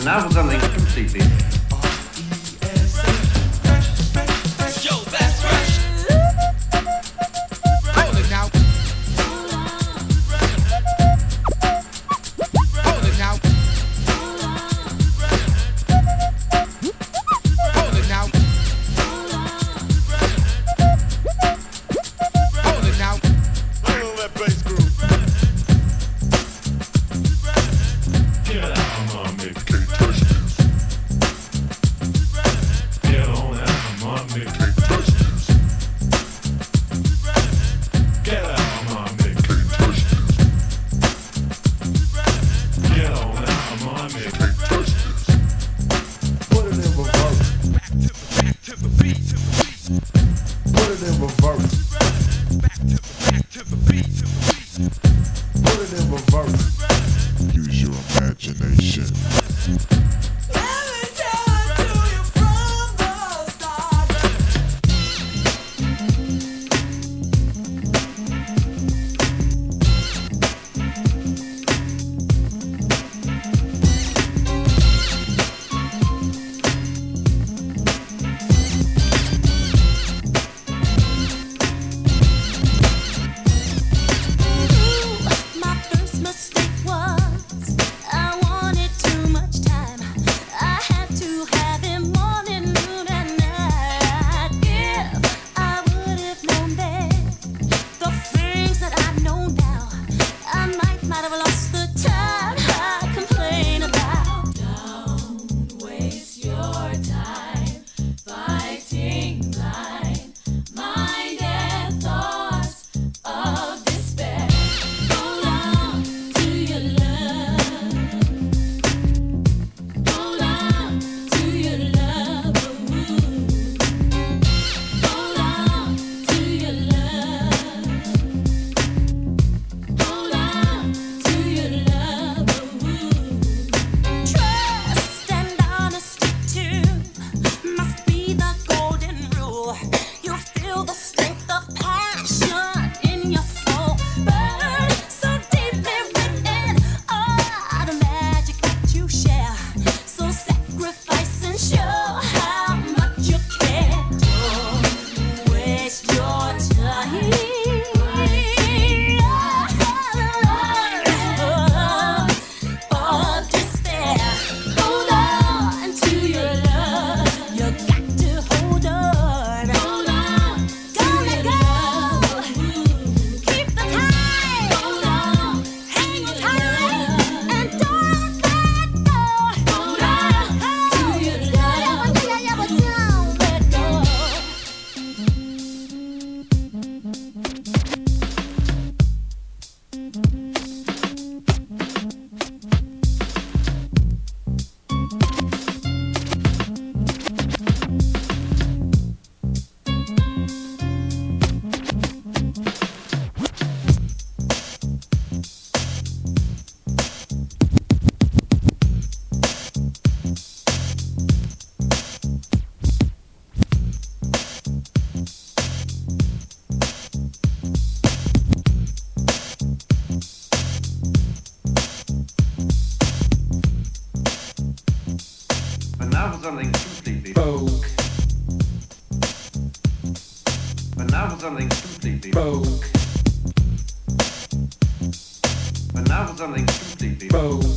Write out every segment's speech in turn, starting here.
And now for something completely. Something completely broke. And now for something completely broke. And now for something completely broke.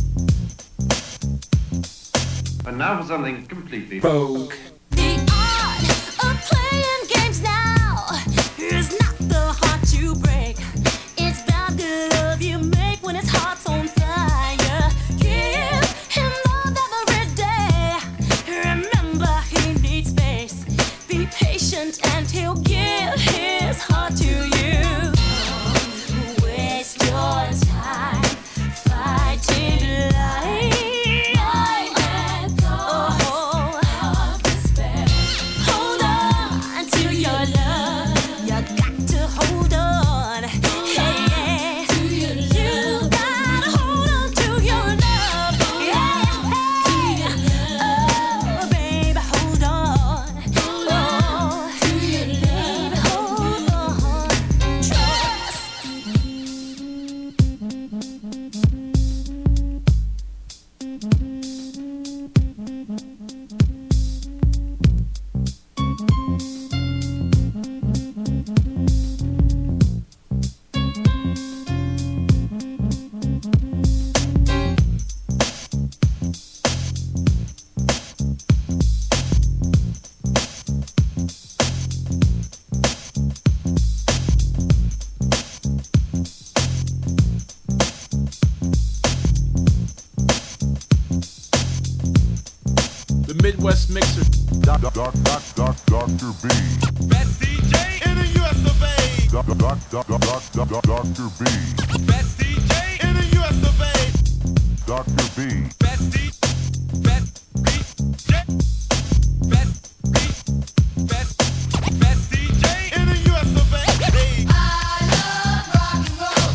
And now for something completely broke. The art of playing games now is not the heart you break. It's about the love you make when his heart's on fire. Give him love every day. Remember he needs space. Be patient and he'll give his heart to you. Don't waste your time fighting life. West Mixer. Dr. B. Best DJ in the US of A. Dr. B. Best DJ in the US of A. Dr. B. Best DJ. Best DJ. Best DJ in the US of A. I love rock and roll.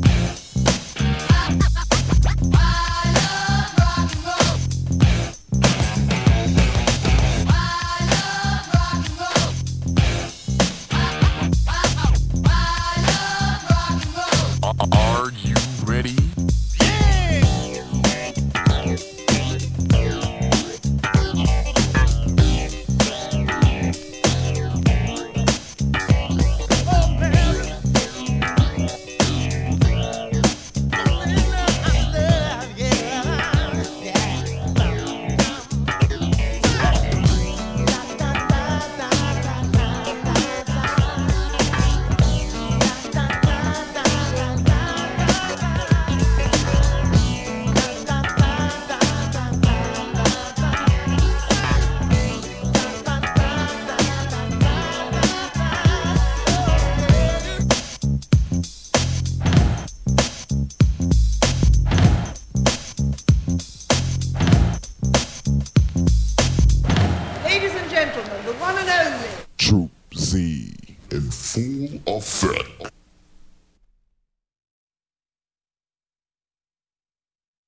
I love rock and roll. I love rock and roll. I love rock and roll. Are you ready? Ladies and gentlemen, the one and only Troop Z in full effect.